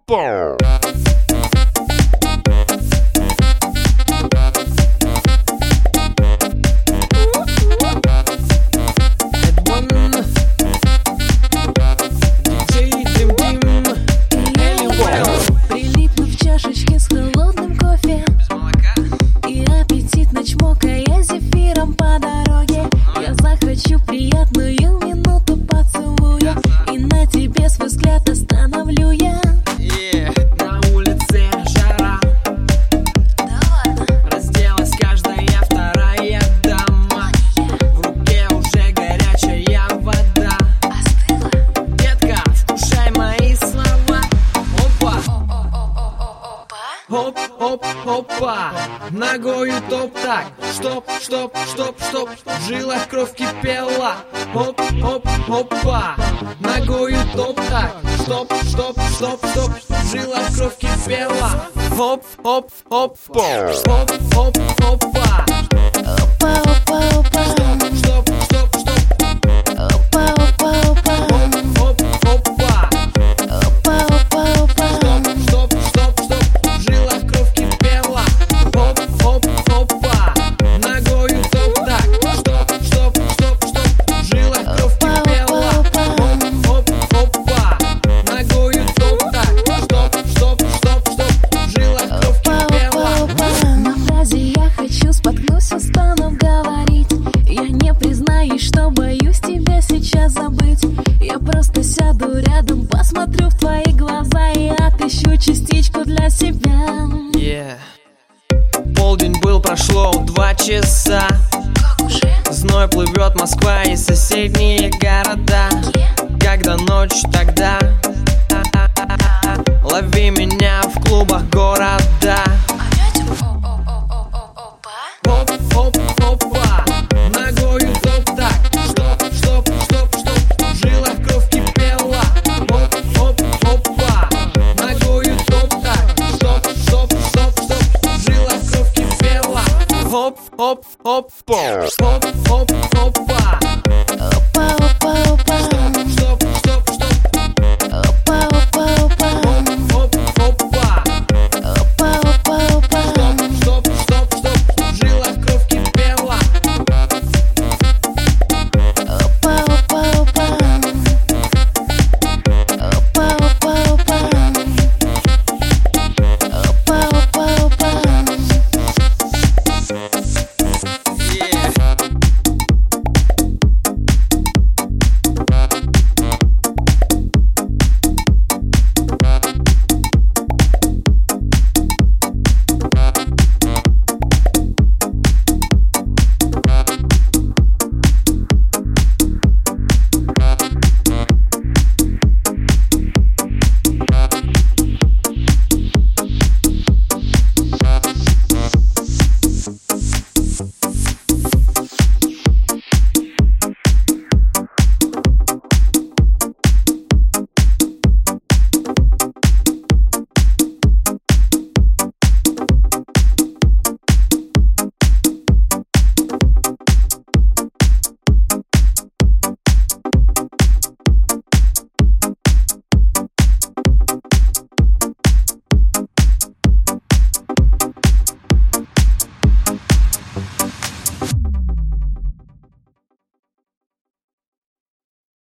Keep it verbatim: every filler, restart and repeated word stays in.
опа. Прилипну в чашечке с холодным кофе, и аппетитно чмокая зефиром по дороге. Я захвачу приятную минуту поцелуя, и на тебе свой взгляд остановлю я. Yeah. На улице жара, Да ладно, разделась каждая вторая дама. В руке уже горячая вода. остыла. Детка, вкушай мои слова. Опа, Опа. оп, оп, опа. Ногою топ так. Стоп, стоп, стоп, стоп. В жилах кровь кипела. Оп, оп, опа. Ногою топ так. Стоп, стоп, стоп, стоп. В жилах кровь кипела. Оп, оп, опа. Оп, оп, опа. Опа, опа, опа. Стоп, стоп, стоп, стоп. Опа, опа, опа. Оп, оп, опа. Опа, опа, опа. Стоп, стоп, стоп. В жилах кровь кипела. Оп, оп, опа. Ногою топ так. Стоп, стоп, стоп, стоп. В жилах кровь кипела. Оп, оп, опа. Ногою топ так. Стоп, стоп, стоп, стоп. В жилах кровь кипела. На фразе «я хочу» споткнусь, устану говорить. Я не признаюсь, что боюсь тебя сейчас забыть. Я просто сяду рядом, посмотрю в твои глаза и отыщу частичку для себя. Yeah. Полдень был, прошло два часа. Как уже? Зной плывет Москва и соседние города. Когда ночь, тогда лови меня в клубах города. Опять? Опа. Оп, оп, опа. Ногою топ так. Стоп, стоп, стоп, стоп. В жилах кровь кипела. Оп, оп, опа. Ногою топ так. Стоп, стоп, стоп, стоп. В жилах кровь кипела. Оп, оп, опа. Оп, оп, оп.